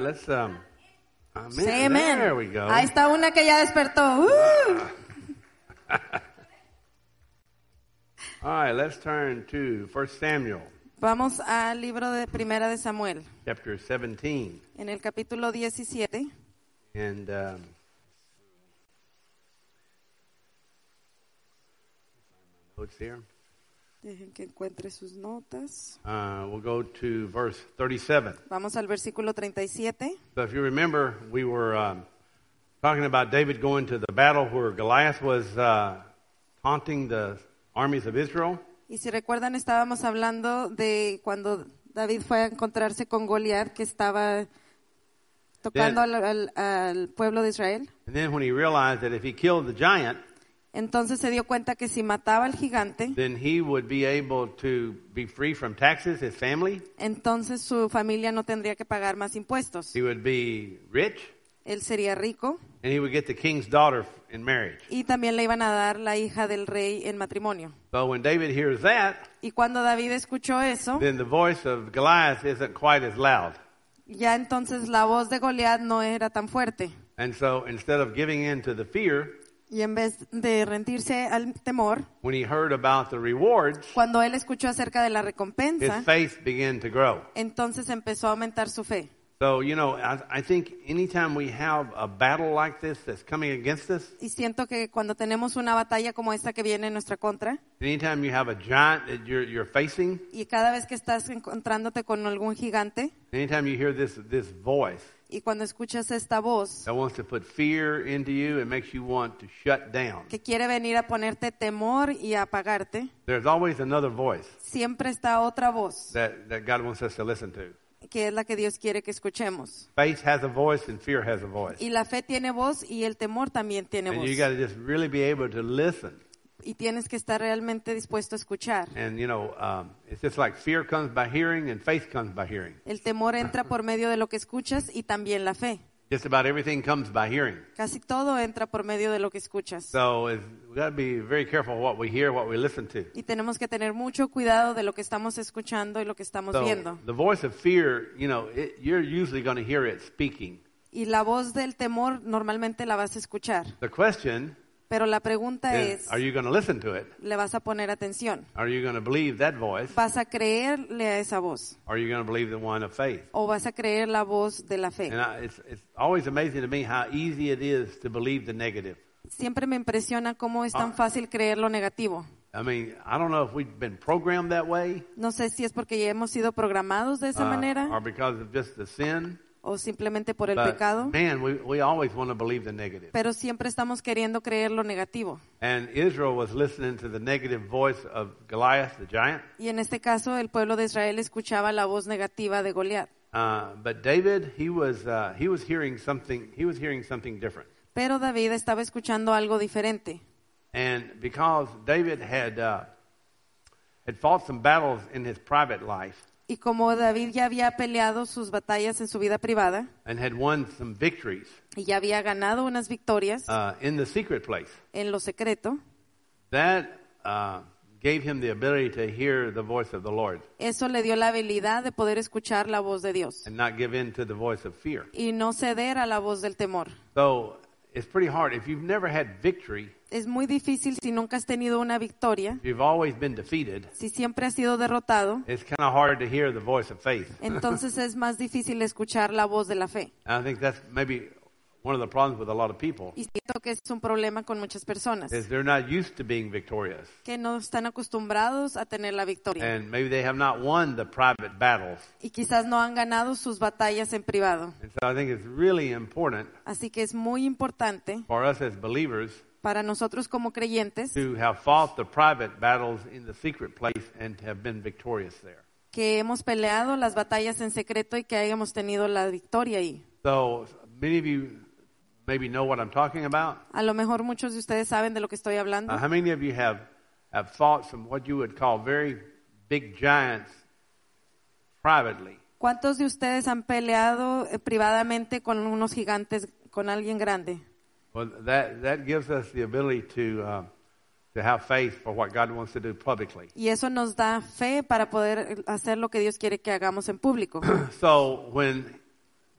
right, let's amen. Say amen. There we go. Ahí está una que ya despertó. All right, let's turn to 1 Samuel, Vamos al libro de Primera de Samuel, chapter 17. en el capítulo 17. And notes here. Dejen que encuentre sus notas. We'll go to verse 37. Vamos al versículo 37. So if you remember, we were talking about David going to the battle where Goliath was taunting the armies of Israel. Y si recuerdan, estábamos hablando de cuando David fue a encontrarse con Goliat, que estaba tocando al pueblo de Israel. And then when he realized that if he killed the giant, Entonces se dio cuenta que si mataba al gigante, then he would be able to be free from taxes, his family. entonces su familia no tendría que pagar más impuestos. He would be rich, Él sería rico and he would get the king's daughter in marriage. y también le iban a dar la hija del rey en matrimonio. So when David hears that, Y cuando David escuchó eso, then the voice of Goliath isn't quite as loud. ya entonces la voz de Goliat no era tan fuerte. And so instead of giving in to the fear, Y en vez de rendirse al temor, when he heard about the rewards, cuando él escuchó acerca de la his recompensa, faith began to grow. entonces empezó a aumentar su fe. So, you know, I think anytime we have a battle like this that's coming against us, Y siento que cuando tenemos una batalla como esta que viene en nuestra contra, anytime you have a giant that you're facing, y cada vez que estás encontrándote con algún gigante, anytime you hear this voice y cuando escuchas esta voz that wants to put fear into you, it makes you want to shut down. que quiere venir a ponerte temor y a apagarte, There's always another voice siempre está otra voz, that God wants us to listen to. que es la que Dios quiere que escuchemos. Faith has a voice and fear has a voice. Y la fe tiene voz y el temor también tiene And voz. you got to just really be able to listen. Y tienes que estar realmente dispuesto a escuchar. And, you know, it's just like fear comes by hearing and faith comes by hearing. El temor entra por medio de lo que escuchas y también la fe. Just about everything comes by hearing. Casi todo entra por medio de lo que escuchas. So we got to be very careful what we hear, what we listen to. Y tenemos que tener mucho cuidado de lo que estamos escuchando y lo que estamos So viendo. the voice of fear, you know, you're usually going to hear it speaking. Y la voz del temor normalmente la vas a escuchar. The question Pero la pregunta is, es, are you going to listen to it? ¿le vas a poner atención? Are you going to believe that voice? ¿Vas a creerle a esa voz? Or are you going to believe the one of faith? ¿O vas a creer la voz de la fe? And it's always amazing to me how easy it is to believe the negative. Siempre me impresiona cómo es tan fácil creer lo negativo. I mean, I don't know if we've been programmed that way, No sé si es porque ya hemos sido programados de esa manera or because of just the sin. o simplemente por el But pecado, man, we always want to believe the negative. pero siempre estamos queriendo creer lo negativo. And Israel was listening to the negative voice of Goliath, the giant. Y en este caso el pueblo de Israel escuchaba la voz negativa de Goliat. But David, he was hearing something. He was hearing something different. Pero David estaba escuchando algo diferente. And because David had fought some battles in his private life Y como David ya había peleado sus batallas en su vida privada and had won some victories y ya había ganado unas victorias in the secret place, en lo secreto, that gave him the ability to hear the voice of the Lord eso le dio la habilidad de poder escuchar la voz de Dios and not give in to the voice of fear. y no ceder a la voz del temor. So it's pretty hard. If you've never had victory, Es muy difícil si nunca has tenido una victoria, if you've always been defeated, si siempre has sido derrotado, it's kind of hard to hear the voice of faith. entonces es más difícil escuchar la voz de la fe. And I think that's maybe one of the problems with a lot of people Y siento que es un problema con muchas personas, is they're not used to being victorious. que no están acostumbrados a tener la victoria. And maybe they have not won the private battles. Y quizás no han ganado sus batallas en privado. And so I think it's really important Así que es muy importante for us as believers para nosotros como creyentes to have fought the private battles in the secret place and to have been victorious there. que hemos peleado las batallas en secreto y que hayamos tenido la victoria ahí. So many of you maybe know what I'm talking about. A lo mejor muchos de ustedes saben de lo que estoy hablando. How many of you have fought some what you would call very big giants privately? ¿Cuántos de ustedes han peleado privadamente con unos gigantes, con alguien grande? Well, that gives us the ability to have faith for what God wants to do publicly. Y eso nos da fe para poder hacer lo que Dios quiere que hagamos en público. So when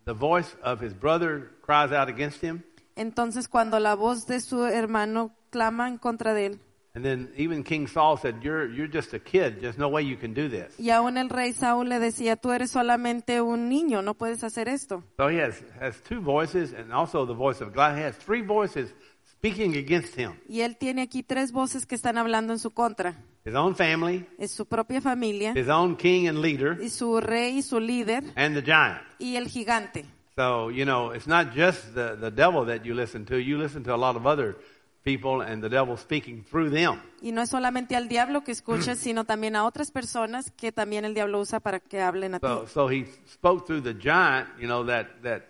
the voice of his brother cries out against him, Entonces cuando la voz de su hermano clama en contra de él, and then even King Saul said, "You're just a kid. There's no way you can do this." y aún el rey Saúl le decía, tú eres solamente un niño, no puedes hacer esto. So he has two voices, and also the voice of God. He has three voices speaking against him: Y él tiene aquí tres voces que están hablando en su contra. his own family, Es su propia familia, his own king and leader, y su rey y su líder, and the giant. y el gigante. So, it's not just the devil that you listen to. You listen to a lot of other people, and the devil speaking through them. Y no es solamente al diablo que escuchas, sino también a otras personas que también el diablo usa para que hablen a ti. So he spoke through the giant, that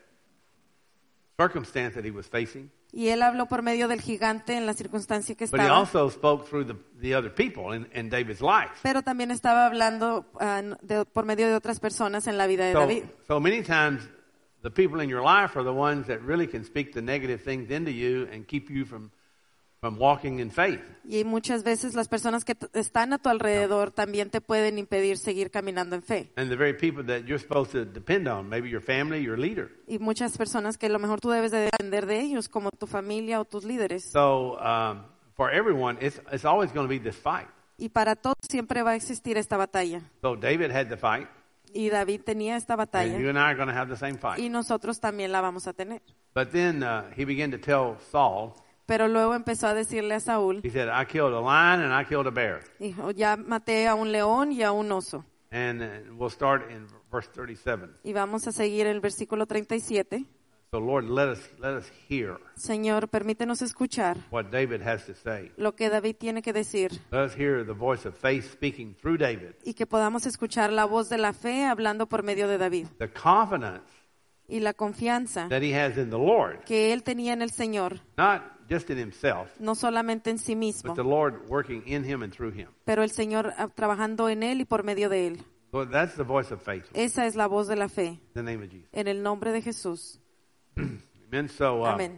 circumstance that he was facing. Y él habló por medio del gigante en la circunstancia que But he estaba. also spoke through the other people in David's life. Pero también estaba hablando por medio de otras personas en la vida de David. So many times, the people in your life are the ones that really can speak the negative things into you and keep you from walking in faith. Y muchas veces las personas que están a tu alrededor también te pueden impedir seguir caminando en fe. And the very people that you're supposed to depend on, maybe your family, your leader. Y muchas personas que a lo mejor tú debes de depender de ellos, como tu familia o tus líderes. So for everyone, it's always going to be this fight. Y para todos siempre va a existir esta batalla. So David had the fight, Y David tenía esta batalla. and you and I are going to have the same fight. Y nosotros también la vamos a tener. But then he began to tell Saul, Pero luego empezó a decirle a Saúl, he said, "I killed a lion and I killed a bear." dijo, ya maté a un león y a un oso. And we'll start in verse 37. Y vamos a seguir el versículo 37. So Lord, let us hear Señor, permítenos escuchar what David has to say. lo que David tiene que decir Let us hear the voice of faith speaking through David. y que podamos escuchar la voz de la fe hablando por medio de David. The confidence Y la confianza that he has in the Lord, que él tenía en el Señor, not just in himself, no solamente en sí mismo, but the Lord working in him and through him. pero el Señor trabajando en él y por medio de él. So that's the voice of faith. In Esa es la voz de la fe, the name of Jesus. en el nombre de Jesús. Amen. So Amén.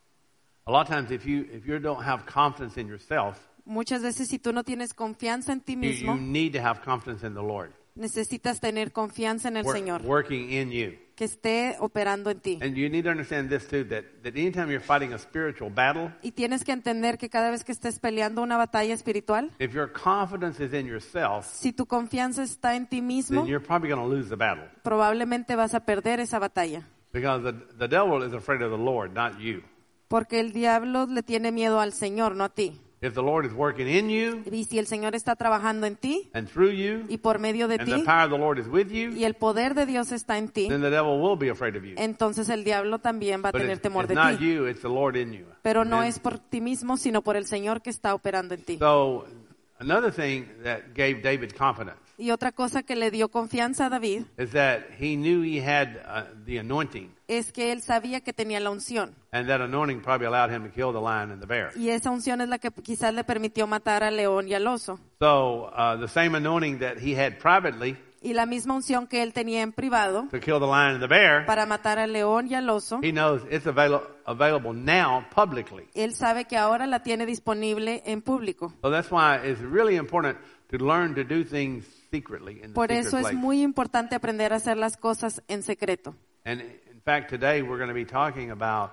a lot of times, if you don't have confidence in yourself, Muchas veces si tú no tienes confianza en ti you mismo, need to have confidence in the Lord necesitas tener confianza en el Señor, working in you. que esté operando en ti. And you need to understand this too, that anytime you're fighting a spiritual battle, Y tienes que entender que cada vez que estés peleando una batalla espiritual, if your confidence is in yourself, si tu confianza está en ti mismo, then you're probably going to lose the battle. probablemente vas a perder esa batalla. Because the devil is afraid of the Lord, not you. Porque el diablo le tiene miedo al Señor, no a ti. If the Lord is working in you Y si el Señor está trabajando en ti and through you, y por medio de and the ti, power of the Lord is with you, y el poder de Dios está en ti, then the devil will be afraid of you. entonces el diablo también va a But tener it's temor de not ti. you, it's the Lord in you. Pero no Amen. es por ti mismo, sino por el Señor que está operando en ti. So another thing that gave David confidence Y otra cosa que le dio confianza a David is that he knew he had the anointing, es que él sabía que tenía la unción. and that anointing probably allowed him to kill the lion and the bear. Y esa unción es la que quizás le permitió matar al león y al oso. So the same anointing that he had privately Y la misma unción que él tenía en privado to kill the lion and the bear, para matar al león y al oso, he knows it's available now publicly. él sabe que ahora la tiene disponible en público. So that's why it's really important to learn to do things secretly in the Por secret eso es place. muy importante aprender a hacer las cosas en secreto. And in fact, today we're going to be talking about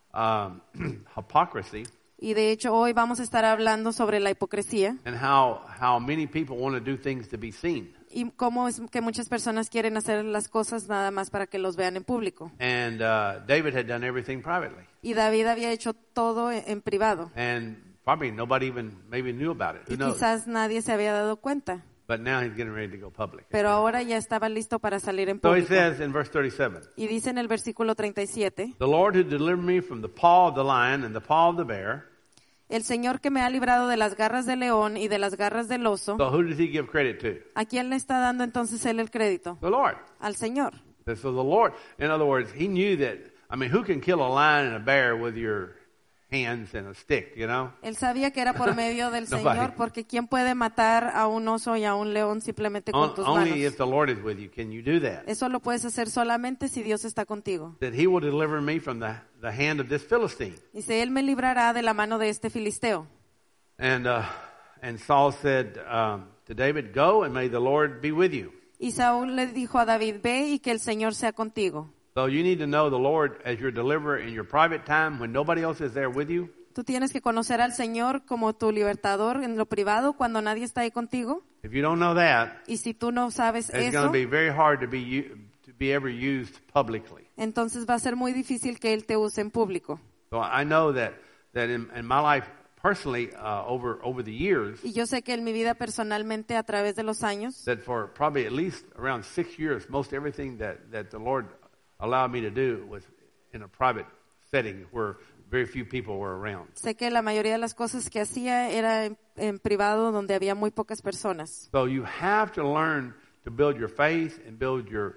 hypocrisy Y de hecho hoy vamos a estar hablando sobre la hipocresía and how many people want to do things to be seen. y cómo es que muchas personas quieren hacer las cosas nada más para que los vean en público. And David had done everything privately, Y David había hecho todo en privado. and probably nobody even maybe knew about it. Who Y knows? quizás nadie se había dado cuenta. But now he's getting ready to go public. Pero ahora ya estaba listo para salir en So he público. says in verse 37, Y dice en el versículo 37, "The Lord who delivered me from the paw of the lion and the paw of the bear." el Señor que me ha librado de las garras del león y de las garras del oso, So who does he give credit to? ¿a quién le está dando entonces él el crédito? The Lord. Al Señor. So the Lord, in other words, he knew that, who can kill a lion and a bear with your hands and a stick, you know? Él sabía que era por medio del Nobody. Señor, porque ¿quién puede matar a un oso y a un león simplemente con tus Only manos? if the Lord is with you can you do that. Eso lo puedes hacer solamente si Dios está contigo. That he will deliver me from the hand of this Philistine. Dice, Él me librará de la mano de este filisteo. And Saul said to David, "Go and may the Lord be with you." Y Saúl le dijo a David, ve y que el Señor sea contigo. So you need to know the Lord as your deliverer in your private time when nobody else is there with you. Tú tienes que conocer al Señor como tu libertador en lo privado cuando nadie está ahí contigo. If you don't know that, Y si tú no sabes it's going eso, to be very hard to be ever used publicly. entonces va a ser muy difícil que Él te use en público. So I know that in my life personally, over the years, Y yo sé que en mi vida personalmente a través de los años, that for probably at least around 6 years, most everything that the Lord allowed me to do was in a private setting where very few people were around. sé que la mayoría de las cosas que hacía era en privado donde había muy pocas personas. So you have to learn to build your faith and build your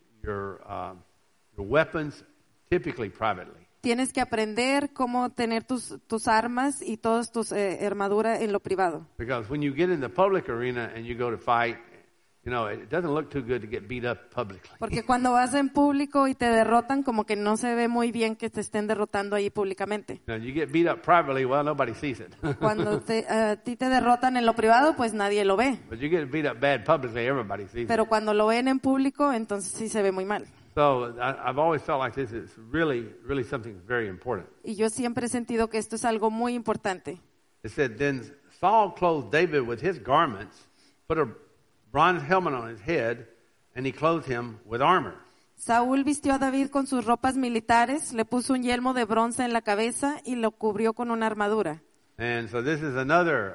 weapons, typically privately. Tienes que aprender cómo tener tus armas y todas tus armaduras en lo privado. Because when you get in the public arena and you go to fight, you know, it doesn't look too good to get beat up publicly. Porque cuando vas en público y te derrotan, como que no se ve muy bien que te estén derrotando ahí públicamente. Now, you get beat up privately, well, nobody sees it. Cuando a ti te derrotan en lo privado, pues nadie lo ve. But you get beat up bad publicly, everybody sees it. Pero cuando lo ven en público, entonces sí se ve muy mal. So I've always felt like this is really, really something very important. Y yo siempre he sentido que esto es algo muy importante. It said, then Saul clothed David with his garments, put a bronze helmet on his head, and he clothed him with armor. Saúl vistió a David con sus ropas militares, le puso un yelmo de bronce en la cabeza y lo cubrió con una armadura. And so this is another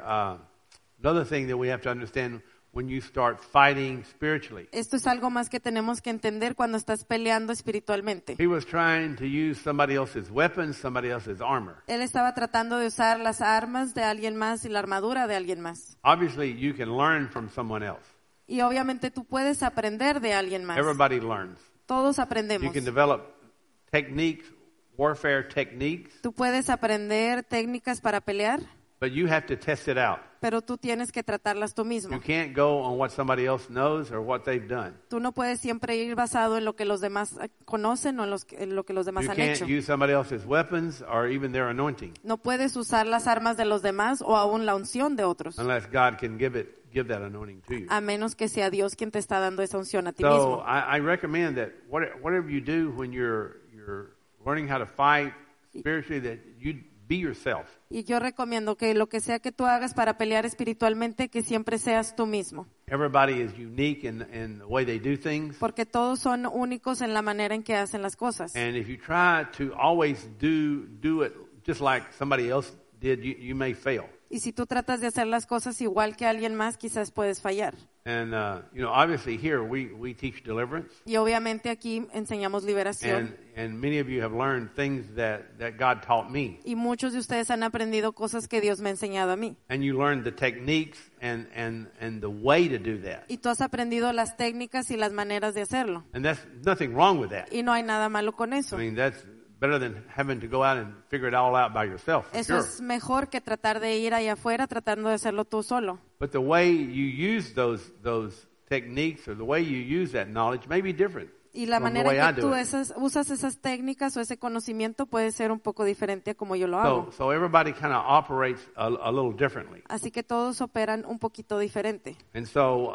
thing that we have to understand when you start fighting spiritually. Esto es algo más que tenemos que entender cuando estás peleando espiritualmente. He was trying to use somebody else's weapons, somebody else's armor. Él estaba tratando de usar las armas de alguien más y la armadura de alguien más. Obviously, you can learn from someone else. Y obviamente tú puedes aprender de alguien más. Everybody learns. Todos You aprendemos. can develop techniques, warfare techniques, Tú puedes aprender técnicas para pelear, but you have to test it out. pero tú tienes que tratarlas tú mismo. You can't go on what somebody else knows or what they've done. Tú no puedes siempre ir basado en lo que los demás conocen o en lo que los demás You han can't hecho. use somebody else's weapons or even their anointing No puedes usar las armas de los demás o aún la unción de otros, unless God can give that anointing to you. a menos que sea Dios quien te está dando esa unción a ti So mismo. I recommend that whatever you do when you're learning how to fight spiritually, that you be yourself. Y yo recomiendo que lo que sea que tú hagas para pelear espiritualmente, que siempre seas tú mismo. Everybody is unique in the way they do things. Porque todos son únicos en la manera en que hacen las cosas. And if you try to always do it just like somebody else did, you may fail. Y si tú tratas de hacer las cosas igual que alguien más, quizás puedes fallar. And obviously here we teach deliverance, Y obviamente aquí enseñamos liberación. and many of you have learned things that God taught me, Y muchos de ustedes han aprendido cosas que Dios me ha enseñado a mí. and you learned the techniques and the way to do that. Y tú has aprendido las técnicas y las maneras de hacerlo. And that's nothing wrong with that. Y no hay nada malo con eso. I mean, that's better than having to go out and figure it all out by yourself. For Eso sure. es mejor que tratar de ir allá afuera tratando de hacerlo tú solo. But the way you use those techniques or the way you use that knowledge may be different Y la from the manera way I en que do tú it. usas esas técnicas o ese conocimiento puede ser un poco diferente a como yo lo hago. So everybody kind of operates a little differently. Así que todos operan un poquito diferente. And so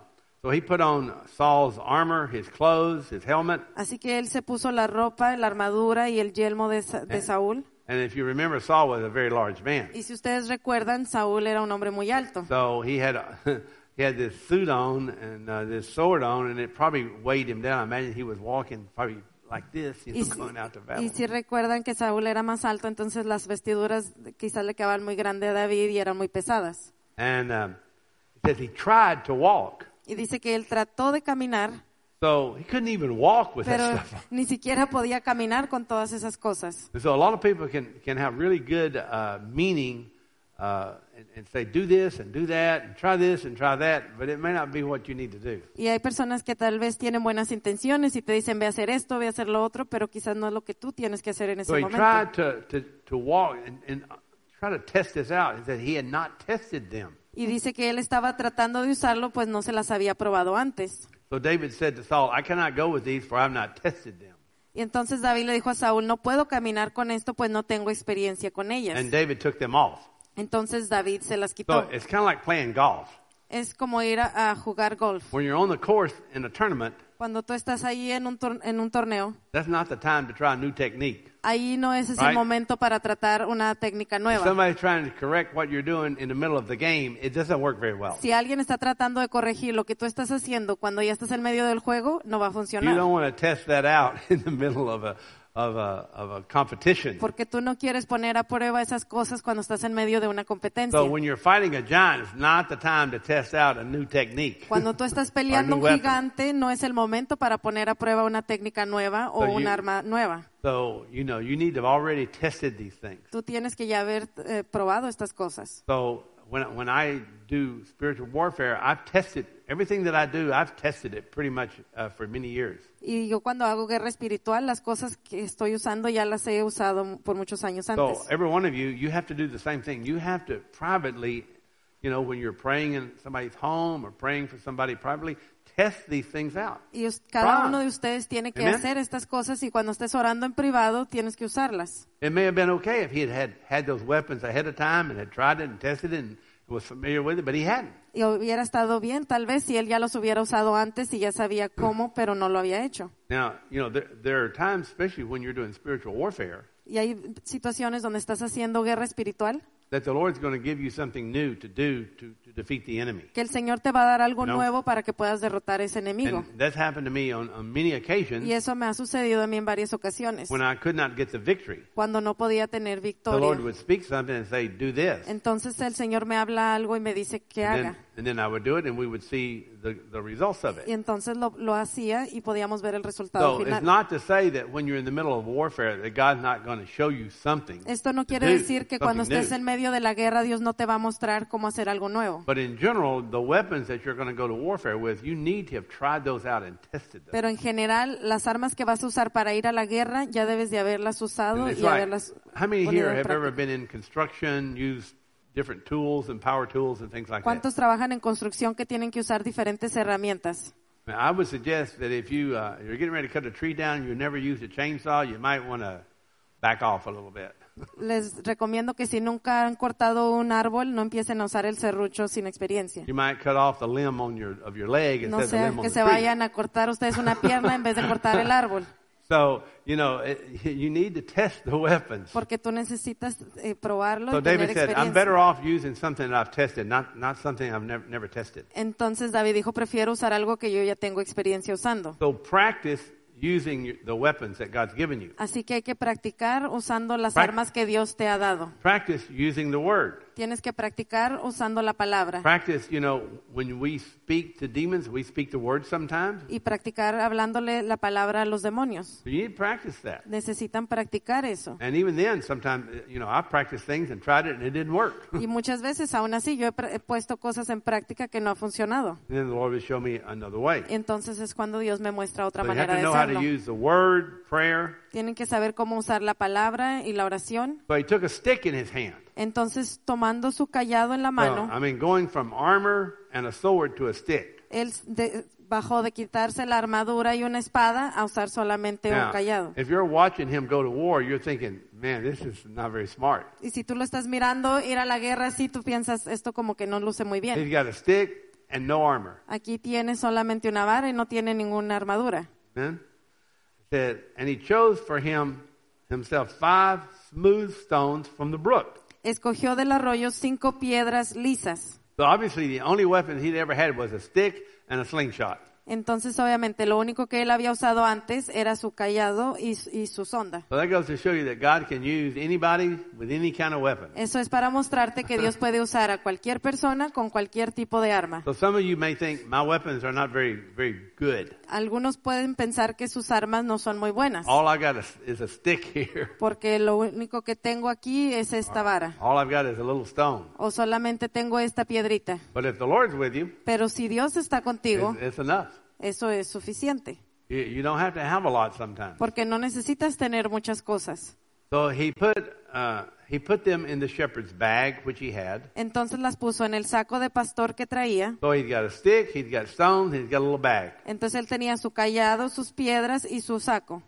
he put on Saul's armor, his clothes, his helmet. Así que él se puso la ropa, la armadura y el yelmo de Saúl. And if you remember, Saul was a very large man. Y si ustedes recuerdan, Saúl era un hombre muy alto. So he had this suit on and this sword on, and it probably weighed him down. I imagine he was walking probably like this, going out to battle. Y si recuerdan que Saúl era más alto, entonces las vestiduras quizás le quedaban muy grandes a David y eran muy pesadas. And it says he tried to walk. Y dice que él trató de caminar, So he couldn't even walk with pero that stuff. ni siquiera podía caminar con todas esas cosas. And so a lot of people can have really good meaning and say, do this and do that and try this and try that, but it may not be what you need to do. Y hay personas que tal vez tienen buenas intenciones y te dicen, ve a hacer esto, ve a hacer lo otro, pero quizás no es lo que tú tienes que hacer en ese So he momento. tried to walk and try to test this out. He said he had not tested them. Y dice que él estaba tratando de usarlo, pues no se las había probado antes. So David said to Saul, I cannot go with these, for I have not tested them. Y entonces David le dijo a Saúl, no puedo caminar con esto, pues no tengo experiencia con ellas. And David took them off. Entonces David se las quitó. So it's kind of like playing golf. Es como ir a jugar golf. When you're on the course in a tournament, Cuando tú estás ahí en un torneo, that's not the time to try a new technique. ahí no es ese Right. momento para tratar una técnica If nueva. somebody's trying to correct what you're doing in the middle of the game, it doesn't work very well. Si alguien está tratando de corregir lo que tú estás haciendo cuando ya estás en medio del juego, no va a You funcionar. don't want to test that out in the middle of a competition. Porque tú no quieres poner a prueba esas cosas cuando estás en medio de una competencia. So when you're fighting a giant, it's not the time to test out a new technique. Cuando tú estás peleando Or un new weapon. gigante, no es el momento para poner a prueba una técnica nueva o So un you- arma nueva. So, you need to have already tested these things. Tú tienes que ya haber probado estas cosas. So when I do spiritual warfare, I've tested everything that I do. I've tested it pretty much for many years. Y yo cuando hago guerra espiritual, las cosas que estoy usando ya las he usado por muchos años So antes. every one of you have to do the same thing. You have to privately, when you're praying in somebody's home or praying for somebody privately, test these things out. Y cada Try. uno de ustedes tiene que Amen. hacer estas cosas y cuando estés orando en privado tienes que usarlas. It may have been okay if he had those weapons ahead of time and had tried it and tested it and was familiar with it, but he hadn't. Y hubiera estado bien tal vez si él ya los hubiera usado antes y ya sabía cómo, pero no lo había hecho. Now, there are times, especially when you're doing spiritual warfare, Y hay situaciones donde estás haciendo guerra espiritual that the Lord's going to give you something new to do to defeat the enemy. que el Señor te va a dar algo No. nuevo para que puedas derrotar ese enemigo. And that's happened to me on many occasions Y eso me ha sucedido a mí en varias ocasiones. when I could not get the victory. Cuando no podía tener The victoria. Lord would speak something and say, do this. Entonces el Señor me habla algo y me dice que haga. And then I would do it and we would see the results of Y it. entonces lo hacía y podíamos ver el resultado So it's final. not to say that when you're in the middle of warfare that God's not going to show you something. Esto no to quiere do, decir que cuando something estés new. en medio de la guerra Dios no te va a mostrar cómo hacer algo nuevo. But in general, the weapons that you're going to go to warfare with, you need to have tried those out and tested them. Pero en general, las armas que vas a usar para ir a la guerra ya debes de haberlas usado And it's y like, haberlas how many ponido here en have ever práctica. been in construction, used different tools and power tools and things like that? ¿Cuántos trabajan en construcción que tienen que usar diferentes herramientas? Now, I would suggest that if you're getting ready to cut a tree down, you never used a chainsaw, you might want to back off a little bit. Les recomiendo que si nunca han cortado un árbol, no empiecen a usar el serrucho sin experiencia. You might cut off the limb of your leg No instead of the sea limb on que the se tree. vayan a cortar ustedes una pierna en vez de cortar el árbol, So, you need to test the weapons. porque tú necesitas probarlo So y tener David said, I'm experiencia. better off using something that I've tested, not something I've never tested. Entonces David dijo, prefiero usar algo que yo ya tengo experiencia usando. So practice using the weapons that God's given you. Así que hay que practicar usando las Prac- armas que Dios te ha dado. Practice using the word. Tienes que practicar usando la palabra. Practice, when we speak to demons, we speak the word sometimes. Y practicar hablándole la palabra a los demonios. So you need to practice that. Necesitan practicar eso. And even then, sometimes, I've practiced things and tried it and it didn't work. Y muchas veces, aún así, yo he puesto cosas en práctica que no ha funcionado. And then the Lord will show me another way. Entonces es cuando Dios me muestra otra So you have manera to de know how to hacerlo. use the word, prayer. Tienen que saber cómo usar la palabra y la oración. So he took a stick in his hand. Entonces, tomando su callado en la mano, Going from armor and a sword to a stick. él bajó de quitarse la armadura y una espada a usar solamente un Now, callado. if you're watching him go to war, you're thinking, man, this is not very smart. Y si tú lo estás mirando ir a la guerra así, tú piensas, esto como que no luce muy He's bien. got a stick and no armor. Aquí tiene solamente una vara y no tiene ninguna armadura. Amen? It said, and he chose for himself 5 smooth stones from the brook. Escogió del arroyo 5 piedras lisas. So obviously the only weapon he'd ever had was a stick and a slingshot. Entonces, obviamente, lo único que él había usado antes era su callado y su sonda. So that goes to show you that God can use anybody with any kind of weapon. Eso es para mostrarte que Dios puede usar a cualquier persona con cualquier tipo de arma. So some of you may think my weapons are not very, very good. Algunos pueden pensar que sus armas no son muy buenas, All I got is a stick here. porque lo único que tengo aquí es esta vara, All I've got is a little stone. o solamente tengo esta piedrita. But if the Lord's with you, Pero si Dios está contigo, it's enough. eso es suficiente, You don't have to have a lot sometimes. porque no necesitas tener muchas cosas. So he put them in the shepherd's bag, which he had. Entonces las puso en el saco de pastor que traía. So he's got a stick, he's got stones, he's got a little bag. Entonces él tenía su callado, sus piedras y su saco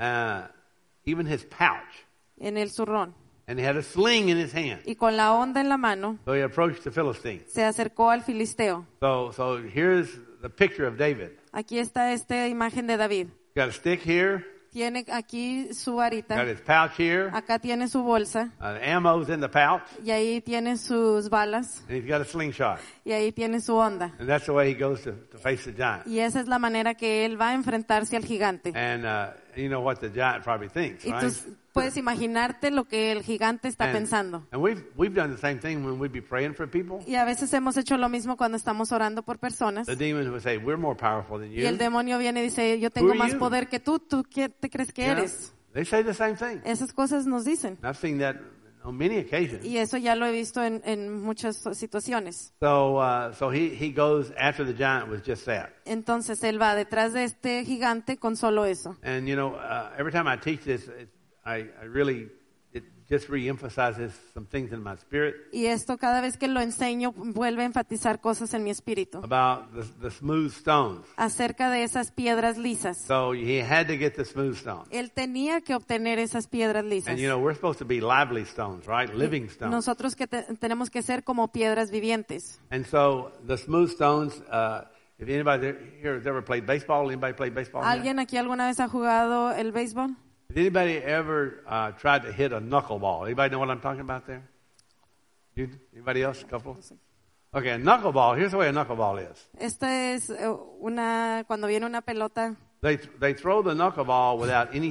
Even his pouch. en el zurrón. And he had a sling in his hand. Y con la honda en la mano So he approached the Philistine. se acercó al filisteo. So here's the picture of David. Aquí está esta imagen de David. Got a stick here. Tiene aquí su Got varita. his pouch here. Acá tiene su bolsa. Ammo's in the pouch. Y ahí tiene sus balas. And he's got a slingshot. Y ahí tiene su onda. And that's the way he goes to face the giant. Y esa es la manera que él va a enfrentarse al gigante. And you know what the giant probably thinks, Y right? tú puedes imaginarte lo que el gigante está And pensando. we've done the same thing when we'd be praying for people. Y a veces hemos hecho lo mismo cuando estamos orando por personas. The demon would say, "We're more powerful than Y el you." demonio viene y dice, yo tengo Who are más you? poder que tú. ¿Tú qué te crees que You know, eres? they say the same thing. Esas cosas nos dicen. I've seen that on many occasions. Y eso ya lo he visto en muchas situaciones. So he goes after the giant with just that. Entonces él va detrás de este gigante con solo eso. And you know, every time I teach this, I really it just reemphasizes some things in my spirit Y esto cada vez que lo enseño vuelve a enfatizar cosas en mi espíritu. about the smooth stones. Acerca de esas piedras lisas. So he had to get the smooth stone. Él tenía que obtener esas piedras lisas. And you know, we're supposed to be lively stones, right? Living stones. Nosotros que tenemos que ser como piedras vivientes. And so the smooth stones, if anybody here has ever played baseball, anybody played baseball? here? ¿Alguien aquí alguna vez ha jugado el béisbol? Has anybody ever tried to hit a knuckleball? Anybody know what I'm talking about there? You? Anybody else? A couple? Okay, a knuckleball. Here's the way a knuckleball is. Esta es cuando viene una pelota, They throw the knuckleball without any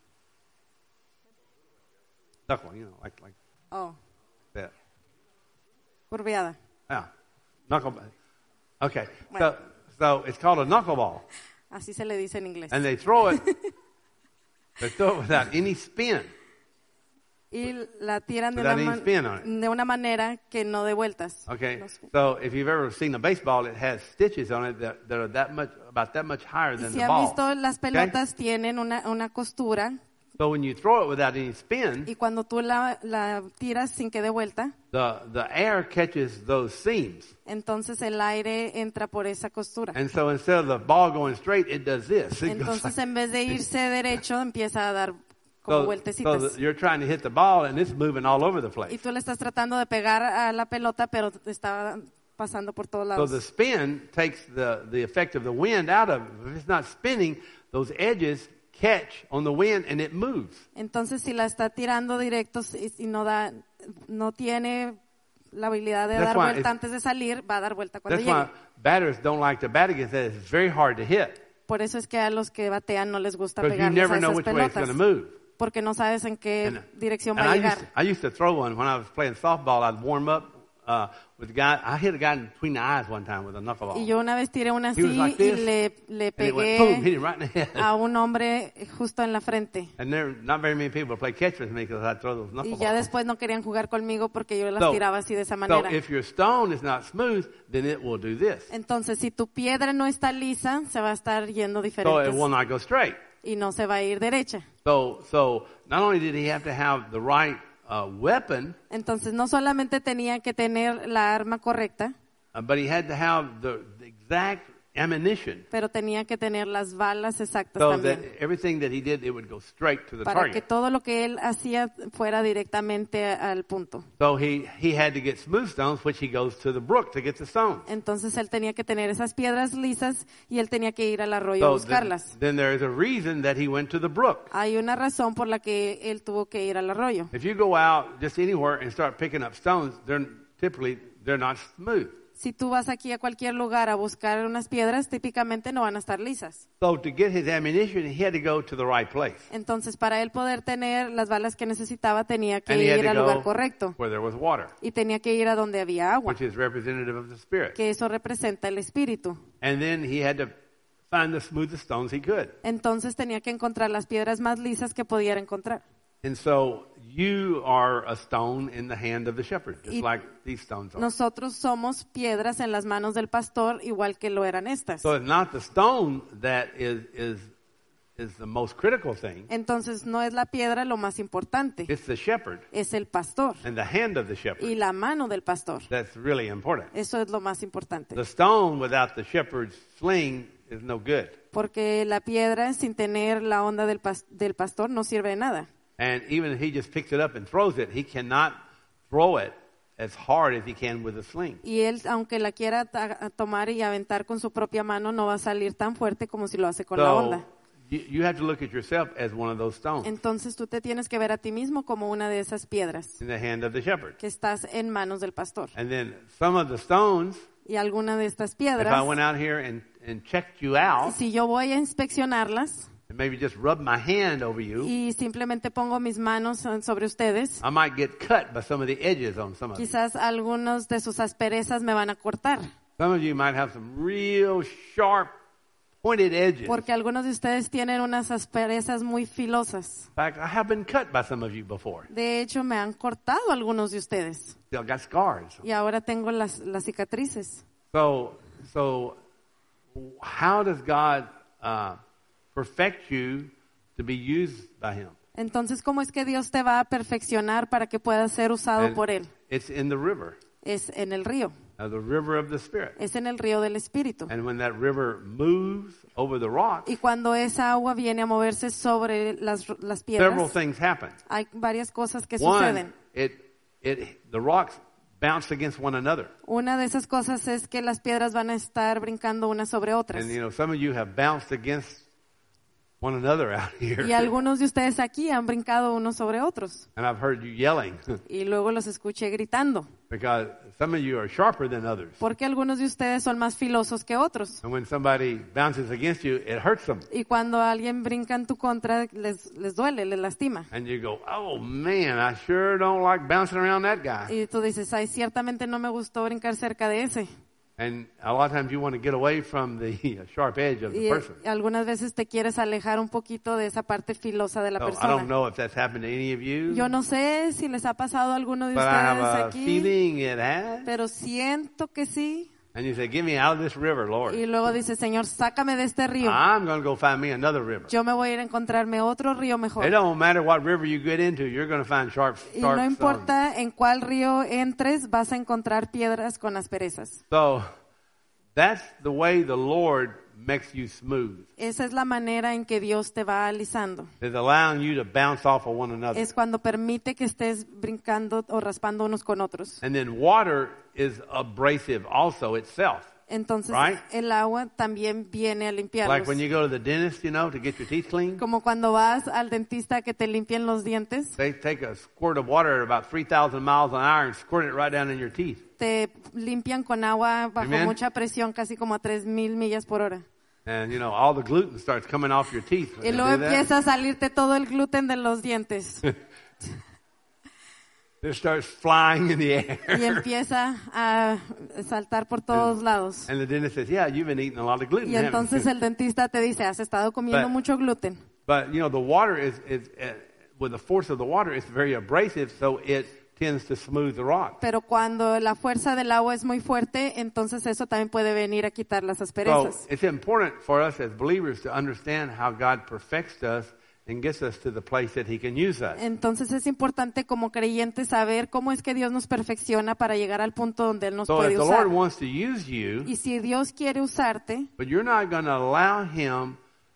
knuckle, you know, like that. curviada. Yeah, knuckleball. Okay, Bueno. so it's called a knuckleball, Así se le dice en inglés. and they throw it. They throw it without any spin. Y la tiran de Without una, any spin on it. de una manera que no dé vueltas. Okay, No spin. so if you've ever seen a baseball, it has stitches on it that are about that much higher Y than si the han ball. visto, las pelotas tienen una costura So when you throw it without any spin, y cuando tú la tiras sin que dé vuelta, the air catches those seams. entonces el aire entra por esa costura. And so instead of the ball going straight, it does this. It goes Entonces like- en vez de irse derecho, empieza a dar como so vueltecitas. you're trying to hit the ball, and it's moving all over the Y place. tú le estás tratando de pegar a la pelota, pero te está pasando por todos So lados. the spin takes the effect of the wind out of it. If it's not spinning, those edges catch on the wind, and it moves. Entonces si la está tirando directo y no tiene la habilidad de That's dar why vuelta it's- antes de salir, va a dar vuelta cuando That's llegue. why batters don't like to bat against that. It's very hard to hit. Por eso es que a los que batean no les gusta Because you pegarles a never know esas which way it's pelotas. going to move. Porque no sabes en qué And dirección va a I llegar. used to throw one when I was playing softball. I'd warm up with a guy. I hit a guy in between the eyes one time with a knuckleball. Y yo una vez tiré una He was así like y this, le and it went boom, hit pegué him right in the head. a un hombre justo en la frente. And there not very many people play catch with me because I throw those Y knuckleballs. ya después no querían jugar conmigo porque yo las So- tiraba así de esa So manera. if your stone is not smooth, then it will do this. Entonces, si tu piedra no está lisa, se va a estar yendo So it diferentes will not go straight. y no se va a ir derecha. So not only did he have to have the right weapon, Entonces, no solamente tenía que tener la arma correcta, but he had to have the exact ammunition pero tenía que tener las balas exactas so that también. everything that he did, it would go straight to the Para que target. todo lo que él hacía fuera directamente al punto. So he had to get smooth stones, which he goes to the brook to get the stones. Entonces, él tenía que tener esas piedras lisas y él tenía que ir al arroyo a So buscarlas. then there is a reason that he went to the brook. Hay una razón por la que él tuvo que ir al arroyo. If you go out just anywhere and start picking up stones, they're not smooth. Si tú vas aquí a cualquier lugar a buscar unas piedras, típicamente no van a estar lisas. So to get his ammunition, he had to go to the right place. Entonces, para él poder tener las balas que necesitaba, tenía que And he had ir to al go lugar correcto. where there was water, Y tenía que ir a donde había agua, which is representative of the Spirit. que eso representa el espíritu. And then he had to find the smoothest stones he could. Entonces, tenía que encontrar las piedras más lisas que pudiera encontrar. And so you are a stone in the hand of the shepherd, just Y like these stones are. Nosotros somos piedras en las manos del pastor, igual que lo eran estas. So it's not the stone that is the most critical thing. Entonces, no es la piedra lo más importante, It's the shepherd es el pastor and the hand of the y shepherd. la mano del pastor. That's really important. Eso es lo más importante. The stone without the shepherd's sling is no good. Porque la piedra, sin tener la onda del pastor, no sirve de nada. And even if he just picks it up and throws it, he cannot throw it as hard as he can with a sling. Y él, aunque la quiera tomar y aventar con su propia mano, no va a salir tan fuerte como si lo hace con la onda. You have to look at yourself as one of those stones Entonces tú te tienes que ver a ti mismo como una de esas piedras in the hand of the shepherd. que estás en manos del pastor. And then some of the stones, Y alguna de estas if I piedras, went out here and checked you out, si yo voy a inspeccionarlas and maybe just rub my hand over you, y simplemente pongo mis manos sobre ustedes, I might get cut by some of the edges on some of them. quizás algunos de sus asperezas me van a cortar. Some of you might have some real sharp, pointed edges. Porque algunos de ustedes tienen unas asperezas muy filosas. In fact, I have been cut by some of you before. De hecho, me han cortado algunos de ustedes. Still got scars. Y ahora tengo las cicatrices. So how does God perfect you to be used by Him? Entonces, ¿cómo es que Dios te va a perfeccionar para que puedas ser usado And por Él? it's in the river, Es en el río. the river of the Spirit. Es en el río del Espíritu. And when that river moves over the rocks, Y cuando esa agua viene a moverse sobre las several piedras, things happen. hay varias cosas que One, suceden. the rocks bounce against one another. Una de esas cosas es que las piedras van a estar brincando unas sobre otras. And some of you have bounced against one another out here. Y algunos de ustedes aquí han brincado unos sobre otros. And I've heard you yelling Y luego los escuché gritando. because some of you are sharper than others. Porque algunos de ustedes son más filosos que otros. And when somebody bounces against you, it hurts them. Y cuando alguien brinca en tu contra, les duele, les lastima. And you go, oh man, I sure don't like bouncing around that guy. Y tú dices, ay, ciertamente no me gustó brincar cerca de ese. And a lot of times you want to get away from the sharp edge of the Y person. algunas veces te quieres alejar un poquito de esa parte filosa de la So I don't persona. know if that's happened to any of you, Yo no sé si les ha pasado a alguno de but I have ustedes a aquí, feeling it has. pero siento que sí. And you say, get me out of this river, Lord. Y luego dice, Señor, sácame de este río. I'm going to go find me another river. Yo me voy a ir a encontrarme otro río mejor. It don't matter what river you get into, you're going to find sharp Y no stones. importa en cuál río entres, vas a encontrar piedras con asperezas. So that's the way the Lord makes you smooth. Esa es la manera en que Dios te va alisando. Is allowing you to bounce off of one another. Es cuando permite que estés brincando o raspando unos con otros. And then water is abrasive also itself. Entonces, Right. el agua también viene a limpiarlos. Like when you go to the dentist, to get your teeth clean, Como cuando vas al dentista que te limpien los dientes, they take a squirt of water at about 3,000 miles an hour and squirt it right down in your teeth. te limpian con agua bajo Amen. mucha presión, casi como a 3,000 millas por hora. And, all the gluten starts coming off your teeth. when Y they luego do that. empieza a salirte todo el gluten de los dientes. It starts flying in the air. Y empieza a saltar por todos lados. And the dentist says, yeah, you've been eating a lot of gluten. Y haven't entonces you?" el dentista te dice, has estado comiendo But- mucho gluten. But, the water is with the force of the water, it's very abrasive, so it tends to smooth the rock. Pero cuando la fuerza del agua es muy fuerte, entonces eso también puede venir a quitar las So asperezas. it's important for us as believers to understand how God perfects us and gets us to the place that He can use us. Entonces es importante como creyentes saber cómo es que Dios nos perfecciona para llegar al punto donde Él nos So if puede the usar. Lord wants to use you, Y si Dios quiere usarte, but you're not going to allow Him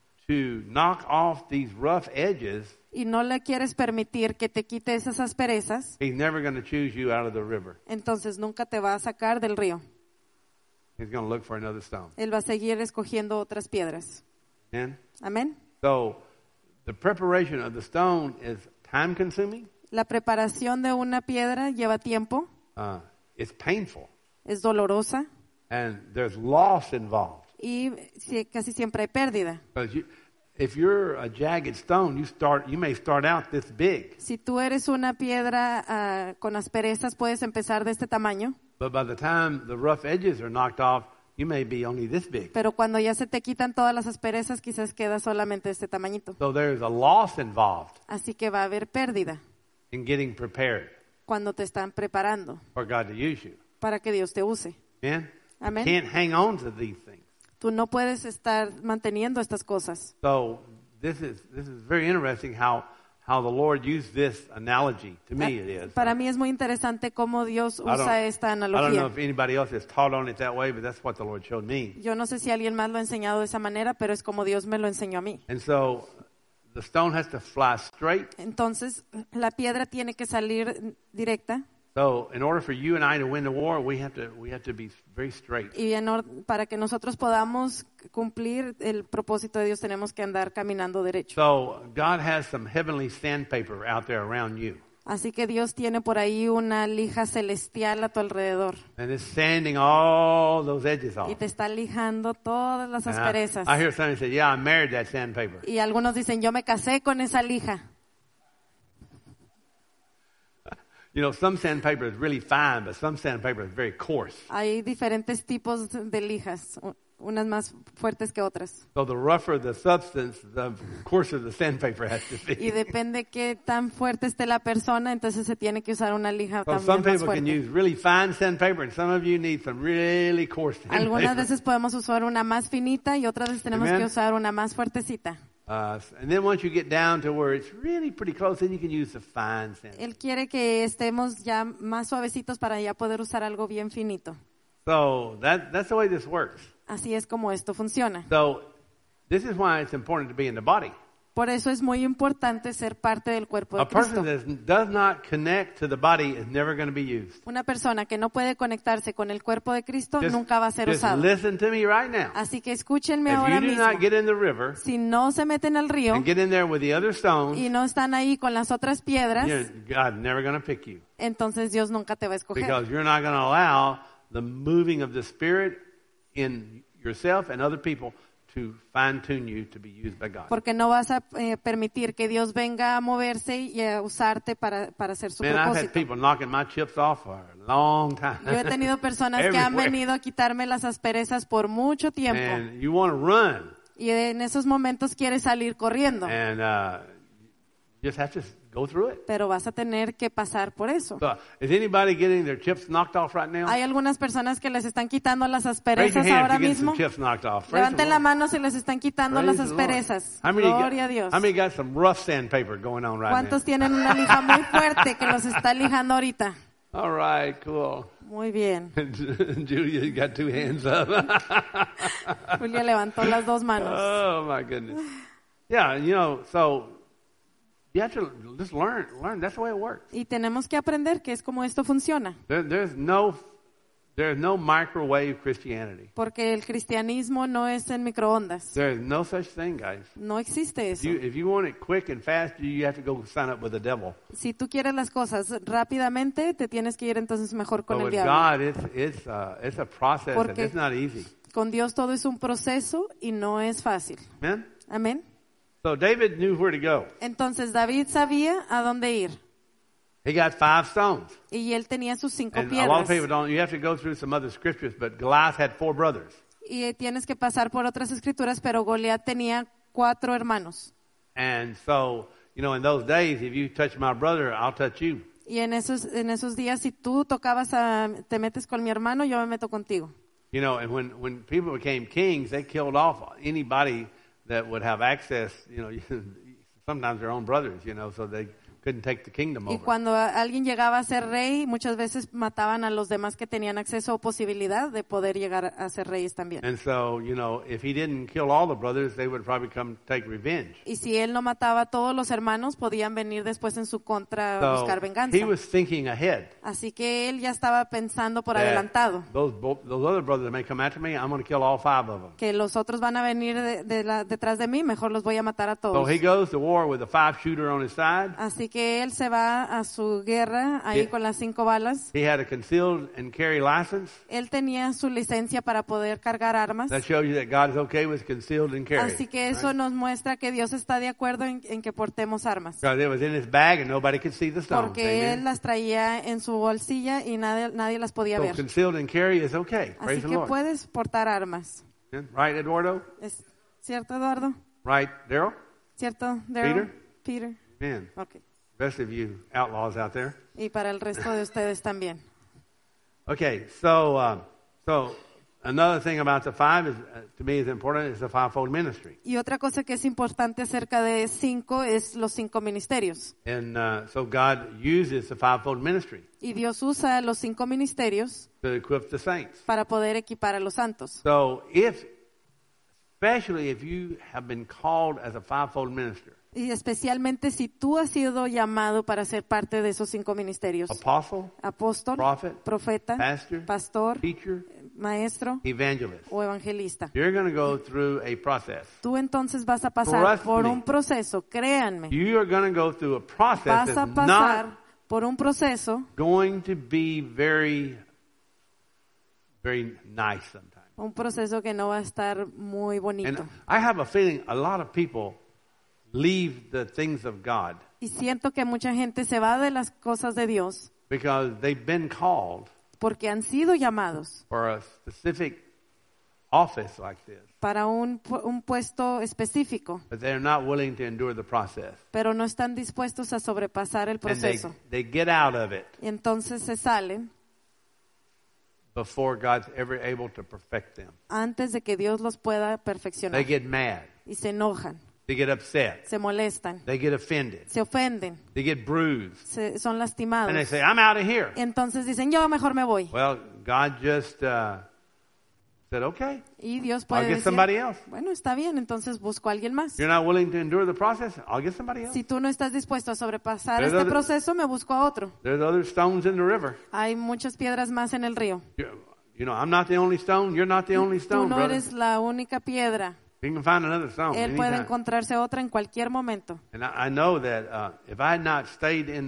to knock off these rough edges, y no le quieres permitir que te quite esas asperezas, He's never going to choose you out of the river. entonces nunca te va a sacar del río. He's going to look for another stone. Él va a seguir escogiendo otras piedras. Amen? Amén. So the preparation of the stone is time consuming. La preparación de una piedra lleva tiempo, It's painful. es dolorosa And there's loss involved. y casi siempre hay pérdida. Because if you're a jagged stone, you may start out this big. Si tú eres una piedra con asperezas, puedes empezar de este tamaño, But by the time the rough edges are knocked off, you may be only this big. pero cuando ya se te quitan todas las asperezas, quizás queda solamente este tamañito. So there's a loss involved Así que va a haber pérdida in getting prepared cuando te están preparando for God to use you. para que Dios te use. Amen? Amén. Can't hang on to these things. Tú no puedes estar manteniendo estas cosas. So this is very interesting how the Lord used this analogy. To me it is. Para mí es muy interesante cómo Dios I don't- usa esta I don't know analogía. if anybody else has taught on it that way, but that's what the Lord showed me. Yo no sé si alguien más lo ha enseñado de esa manera, pero es como Dios me lo enseñó a mí. And so the stone has to fly straight Entonces, la piedra tiene que salir directa So, in order for you and I to win the war, we have to be very straight. Y para que nosotros podamos cumplir el propósito de Dios, tenemos que andar caminando derecho. So, God has some heavenly sandpaper out there around you. Así que Dios tiene por ahí una lija celestial a tu alrededor. And it's sanding all those edges off. Y te está lijando todas las And asperezas. I hear somebody say, yeah, I married that sandpaper. Y algunos dicen, yo me casé con esa lija. You know, some sandpaper is really fine, but some sandpaper is very coarse. Hay diferentes tipos de lijas, unas más fuertes que otras. So the rougher the substance, the coarser the sandpaper has to Y be. depende qué tan fuerte esté la persona, entonces se tiene que usar una lija So some también más people can fuerte. use really fine sandpaper, and some of you need some really coarse Algunas sandpaper. veces podemos usar una más finita y otras veces tenemos Amen. que usar una más fuertecita. And then once you get down to where it's really pretty close, then you can use the fine sandpaper. Él quiere que estemos ya más suavecitos para ya poder usar algo bien finito. So that's the way this works. Así es como esto funciona. So this is why it's important to be in the body. Por eso es muy importante ser parte del cuerpo de A person Cristo. that does not connect to the body is never going to be used. Una persona que no puede conectarse con el cuerpo de Cristo nunca va a ser Just usado. listen to me right now. Así que escúchenme If ahora you do mismo. not get in the river Si no se meten al río and get in there with the other stones, y no están ahí con las otras piedras, God's never going to pick you entonces Dios nunca te va a escoger. because you're not going to allow the moving of the Spirit in yourself and other people to fine-tune you to be used by God. Porque no vas a permitir que Dios venga a moverse y a usarte para hacer su Man, I've had propósito. people knocking my chips off for a long time. Yo he tenido personas que han Everywhere. venido a quitarme las asperezas por mucho tiempo. And you want to run. Y en esos momentos quieres salir corriendo. And you just have to go through it. Pero vas a tener que pasar por eso. So, is anybody getting their chips knocked off right now? Hay algunas personas que les están quitando las Raise your asperezas hand ahora if you get some mismo. chips knocked off. Praise the Levanten la Lord. mano si les están quitando Praise las the Lord. asperezas. How many Gloria a Dios. how many got some rough sandpaper going on right now? ¿Cuántos tienen una lija muy fuerte que los está lijando ahorita? All right, cool. Muy bien. Julia, you got two hands up. Julia levantó las dos manos. Oh my goodness. Yeah, you know, so you have to just learn. That's the way it works. Y tenemos que aprender que es como esto funciona. There's no microwave Christianity. Porque el cristianismo no es en microondas. There's no such thing, guys. No existe eso. If you want it quick and fast, you have to go sign up with the devil. Si tú quieres las cosas rápidamente, te tienes que ir entonces mejor con But el with diablo. God, it's a process, and Porque- it's not easy. Con Dios todo es un proceso y no es fácil. Amen? Amén. So David knew where to go. Entonces David sabía a dónde ir. He got 5 stones. Y él tenía sus 5 And a lot of piedras. people don't, you have to go through some other scriptures, but Goliath had 4 brothers. Y tienes que pasar por otras escrituras, pero Goliat tenía 4 hermanos. And so, you know, in those days, if you touch my brother, I'll touch you. Y en esos días, si tú te metes con mi hermano, yo me meto contigo. You know, and when people became kings, they killed off anybody that would have access, you know, sometimes their own brothers, you know, so they couldn't take the kingdom Y over. cuando alguien llegaba a ser rey, muchas veces mataban a los demás que tenían acceso o posibilidad de poder llegar a ser reyes también. And so, you know, if he didn't kill all the brothers, they would probably come take revenge. Y si él no mataba a todos los hermanos, podían venir después en su contra a So buscar venganza. he was thinking ahead. Así que él ya estaba pensando por that adelantado. Those other brothers that may come after me, I'm going to kill all 5 of them. Que los otros van a venir detrás de mí, mejor los voy a matar a So todos. he goes to war with a 5-shooter on his side. Así que él se va a su guerra ahí Yeah. con las 5 balas. He had a concealed and carry license. Él tenía su licencia para poder cargar armas. That shows you that God is okay with concealed and carry. Así que eso nos muestra que Dios está de acuerdo en que portemos armas. Because it was in his bag and nobody could see the stones. Porque él Amen. las traía en su bolsilla y nadie las podía So ver. concealed and carry is okay. Así Praise the que Lord. puedes portar armas. Right, Eduardo? ¿Es cierto, Eduardo? Right, Daryl? ¿Cierto, Daryl? Peter? Peter. Man, Ok. rest of you outlaws out there. Y para el resto de ustedes también. Okay, so another thing about the 5 is, to me is important, is the 5-fold ministry. Y otra cosa que es importante acerca de 5 es los 5 ministerios. And so God uses the 5-fold ministry Y Dios usa los 5 ministerios to equip the saints. para poder equipar a los santos. So especially if you have been called as a 5-fold minister, Y especialmente si tú has sido llamado para ser parte de esos 5 ministerios. apostle, Apóstol, prophet, profeta, pastor, teacher, maestro evangelist. o evangelista. You're going to go through a process. Tú entonces vas a pasar Trust por me. un proceso, créanme. You are going to go through a process Vas a that's pasar not por un proceso, going to be very, very nice sometimes. un proceso que no va a estar muy And bonito. I have a feeling a lot of people leave the things of God Y siento que mucha gente se va de las cosas de Dios because they've been called porque han sido llamados for a specific office like this, para un puesto específico, but they're not willing to endure the process. pero no están dispuestos a sobrepasar el And they, proceso. they get out of it Y entonces se salen before God's ever able to perfect them. antes de que Dios los pueda They perfeccionar. get mad. Y se enojan, They get upset. se molestan, They get offended. se ofenden, They get bruised. son And they lastimados. say, I'm out of here. Entonces dicen, yo mejor me voy. Well, God just said, okay, Y Dios I'll puede get decir, somebody else. bueno, está bien, entonces busco a alguien más. You're not willing to endure the process? I'll get somebody else. Si tú no estás dispuesto a sobrepasar There's este other- proceso, me busco a otro. There's other stones in the river. Hay muchas piedras más en el río. You know, I'm not the only stone. You're not the only Tú stone, no brother. eres la única piedra. You can find another stone Él puede anytime. encontrarse otra en cualquier momento. And I know that if I had not stayed in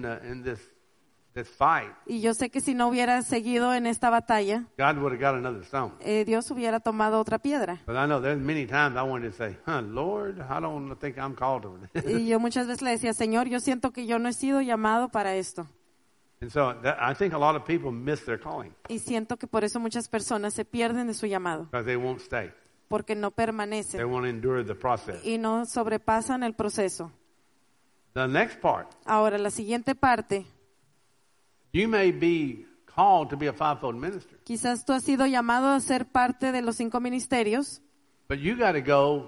this fight, Y yo sé que si no hubiera seguido en esta batalla, God would have got another stone. Dios hubiera tomado otra piedra. But I know there's many times I wanted to say, Lord, I don't think I'm called to this. Y yo muchas veces le decía, Señor, yo siento que yo no he sido llamado para esto. And so I think a lot of people miss their calling Y siento que por eso muchas personas se pierden de su llamado, because they won't stay. porque no They permanecen won't endure the process. y no sobrepasan el proceso. The next part, Ahora, la siguiente parte, you may be called to be a fivefold minister, quizás tú has sido llamado a ser parte de los 5 ministerios, but you got to go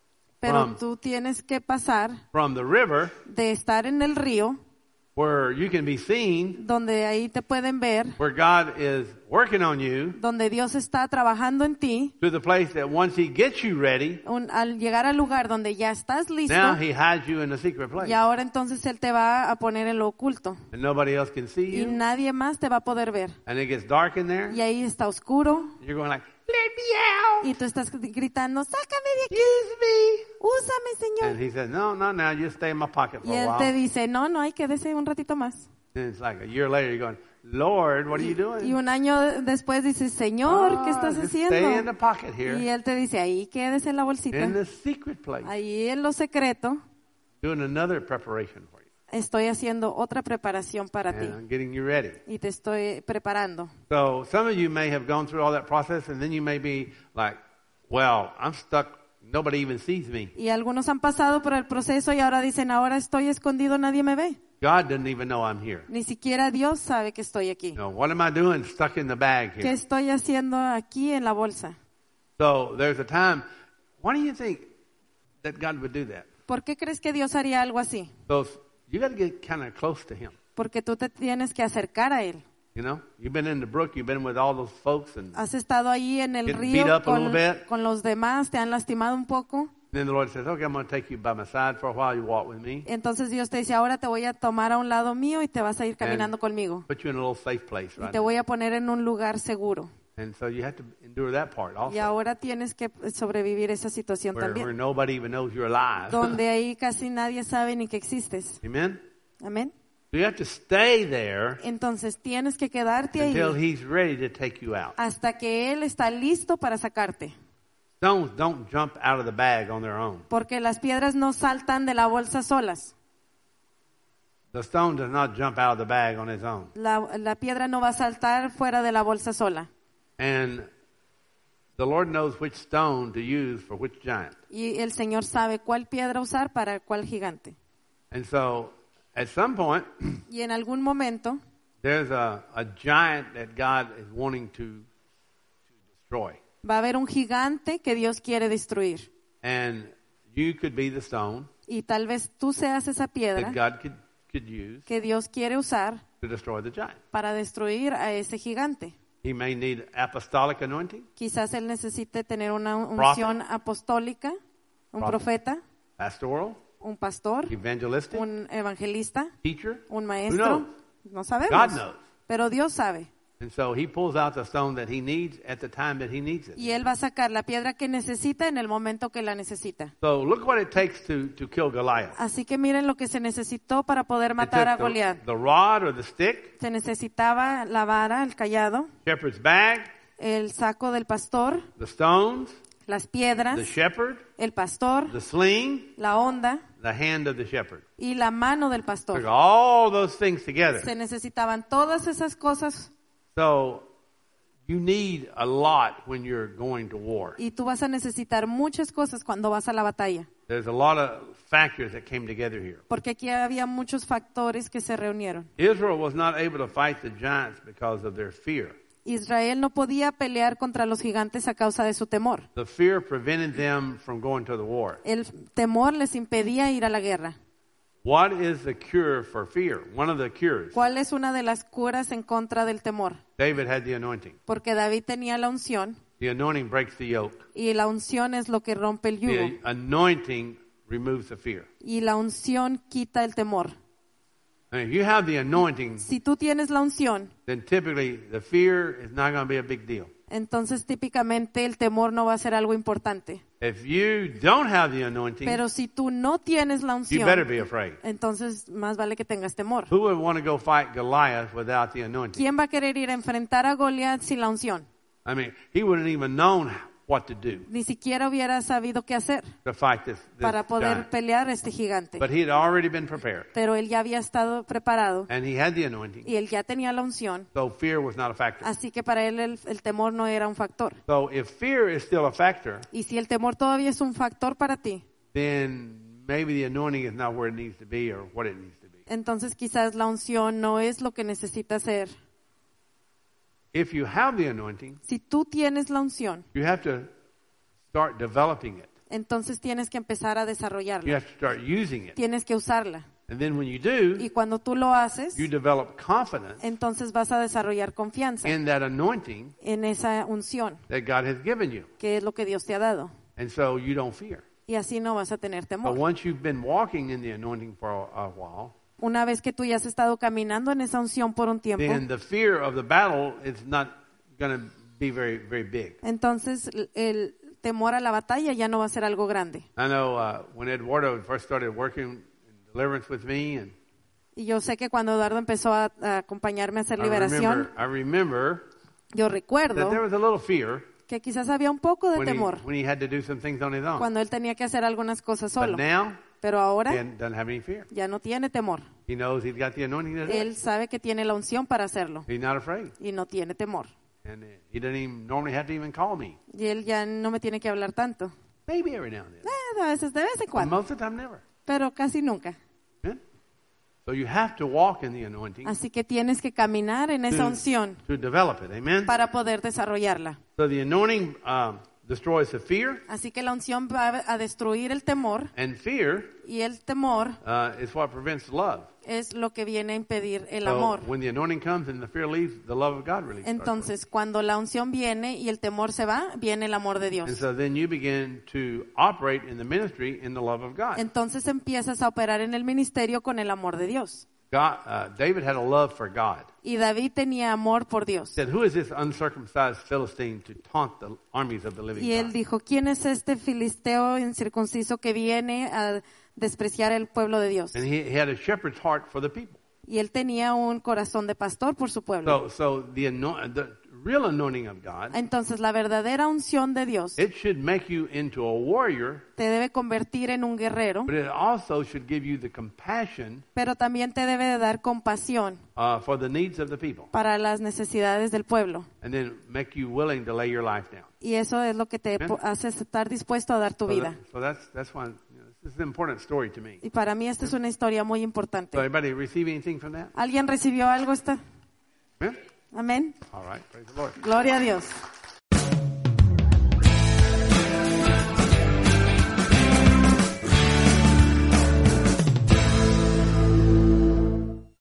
pero tú tienes que pasar from the river de estar en el río, where you can be seen, donde ahí te pueden ver, where God is working on you, donde Dios está trabajando en ti, to the place that once He gets you ready, al llegar al lugar donde ya estás listo, now He hides you in a secret place, y ahora entonces Él te va a poner en lo oculto and nobody else can see y you, nadie más te va a poder ver. and it gets dark in there. Y ahí está oscuro And you're going like, let me out, y tú estás gritando, sácame de aquí, use me. úsame, And Señor. He says, no, now you stay in my pocket Y for a Él te while. dice, no, hay quédese un ratito más. And it's like a year later, you're going, Lord, what are you Y doing? un año después dices, Señor, ¿qué estás just stay in haciendo? the pocket Y here, Él te dice, ahí quédese en la bolsita. in the secret place, Ahí en lo secreto doing another preparation for you. estoy haciendo otra preparación para ti. And I'm getting you ready. Y te estoy preparando. So some of you may have gone through all that process, and then you may be like, well, I'm stuck. Nobody even sees me. Y algunos han pasado por el proceso y ahora dicen, ahora estoy escondido, nadie me ve. God doesn't even know I'm here. Ni siquiera Dios sabe que estoy aquí. No, what am I doing stuck in the bag ¿Qué here? estoy haciendo aquí en la bolsa? So there's a time, why do you think that God would do that? ¿Por qué crees que Dios haría algo así? So you got to get kind of close to Him. Porque tú te tienes que acercar a Él. You know, you've been in the brook, you've been with all those folks, and Has estado ahí en el Get beat río up a little bit. con los demás, te han lastimado un poco. then the Lord says, okay, I'm going to take you by my side for a while. You walk with me, Entonces Dios te dice, ahora te voy a tomar a un lado mío y te vas a ir caminando conmigo. put you in a little safe place, Y right? te voy a poner en un lugar seguro. And so you have to endure that part Y also, ahora tienes que sobrevivir esa situación where también. nobody even knows you're alive. Donde ahí casi nadie sabe ni que existes. Amen? Amén. So you have to stay there Entonces tienes que quedarte ahí until He's ready to take you out. hasta que Él está listo para sacarte. Stones don't jump out of the bag on their own. Porque las piedras no saltan de la bolsa solas. The stone does not jump out of the bag on its own. La piedra no va a saltar fuera de la bolsa sola. And the Lord knows which stone to use for which giant. Y el Señor sabe cuál piedra usar para cuál gigante. And so at some point, Y en algún momento there's a giant that God is wanting to destroy. va a haber un gigante que Dios quiere destruir. And you could be the stone Y tal vez tú seas esa that piedra God could use que Dios quiere usar to destroy the giant. para destruir a ese gigante. He may need apostolic anointing, Quizás él necesite tener una unción apostólica, un Prophet. profeta, pastoral, un pastor, evangelistic, un evangelista, teacher? un Who maestro. knows? No God sabemos, knows. pero Dios sabe. And so he pulls out the stone that he needs at the time that he needs it. Y Él va a sacar la piedra que necesita en el momento que la necesita. So look what it takes to kill Goliath. Así que miren lo que se necesitó para poder It matar a took Goliat. the rod or the stick, Se necesitaba la vara, el cayado, shepherd's bag, el saco del pastor, the stones, las piedras, the shepherd, el pastor, the sling, la onda the hand of the shepherd. y la mano del Took pastor. all those things together. Se necesitaban todas esas cosas So you need a lot when you're going to war. y tú vas a necesitar muchas cosas cuando vas a la batalla. There's a lot of factors that came together here. Porque aquí había muchos factores que se reunieron. Israel was not able to fight the giants because of their fear. Israel no podía pelear contra los gigantes a causa de su temor. The fear prevented them from going to the war. El temor les impedía ir a la guerra. What is the cure for fear? One of the cures. ¿Cuál es una de las curas en contra del temor? David had the anointing. Porque David tenía la unción The anointing breaks the yoke. y la unción es lo que rompe el yugo The anointing removes the fear. y la unción quita el temor. And if you have the anointing, Si tú tienes la unción, then typically the fear is not going to be a big deal. entonces típicamente el temor no va a ser algo importante. If you don't have the anointing, Pero si tú no tienes la you better unción, be afraid. entonces más vale que tengas temor. Who would want to go fight Goliath without the anointing? ¿Quién va a querer ir a enfrentar a Goliat sin la unción? I mean, he wouldn't even known what to do Ni siquiera hubiera sabido qué hacer to fight this para poder giant. pelear a este gigante. But he had already been prepared, Pero él ya había estado preparado and he had the anointing, y él ya tenía la unción. so fear was not a factor. Así que para él el temor no era un factor. So if fear is still a factor, Y si el temor todavía es un factor para ti, then maybe the anointing is not where it needs to be or what it needs to be. entonces quizás la unción no es lo que necesita ser. If you have the anointing, Si tú tienes la unción, you have to start developing it. entonces tienes que empezar a You desarrollarla. have to start using it. Tienes que usarla. And then when you do, Y cuando tú lo haces, you develop confidence entonces vas a desarrollar confianza in that anointing en esa unción, that God has given you. que es lo que Dios te ha dado. And so you don't fear. Y así no vas a tener But temor. once you've been walking in the anointing for a while, Una vez que tú ya has estado caminando en esa unción por un tiempo, then the fear of the battle is not going to be very, very big. entonces el temor a la batalla ya no va a ser algo grande. I know when Eduardo first started working in deliverance with me, and Y yo sé que cuando Eduardo empezó a acompañarme a hacer liberación, I remember yo that recuerdo there was a little fear que quizás había un poco de when temor he had to do some things on his own. cuando él tenía que hacer algunas cosas But solo. now, Pero he ahora doesn't have any fear. ya no tiene temor. He knows he's got the anointing to do it. Él sabe que tiene la unción para hacerlo He's not afraid. y no tiene temor. And he doesn't even normally have to even call me. Y él ya no me tiene que hablar tanto. Maybe every now and then. A veces, de vez en But cuando, most of the time, never. pero casi nunca. Yeah? So you have to walk in the anointing Así que tienes que caminar en esa unción to develop it. Amen? para poder desarrollarla. So the anointing destroys the fear, Así que la unción va a destruir el temor and fear y el temor is what prevents love. es lo que viene a impedir el So amor. when the anointing comes and the fear leaves, the love of God really starts. Entonces, cuando la unción viene y el temor se va, viene el amor de And Dios. so then you begin to operate in the ministry in the love of God. Entonces empiezas a operar en el ministerio con el amor de Dios. David had a love for God. Y David tenía amor por Dios. He said, "Who is this uncircumcised Philistine to taunt the armies of the living Y él God?" dijo, ¿quién es este filisteo incircunciso que viene a despreciar el pueblo de Dios? And he had a shepherd's heart for the people. Y él tenía un corazón de pastor por su pueblo. So the real anointing of God, Entonces, la verdadera unción de Dios it should make you into a warrior, te debe convertir en un guerrero, but it also should give you the compassion pero también te debe de dar compasión for the needs of the people, para las necesidades del pueblo. and then make you willing to lay your life down. Y eso es lo que te Amen. hace estar dispuesto a dar tu vida. So that's why this is an important story to me. Y para mí esta es una historia muy So importante. everybody receive anything from that? ¿Alguien recibió algo esta? Yeah? Amén. All right. Praise the Lord. Gloria a Dios.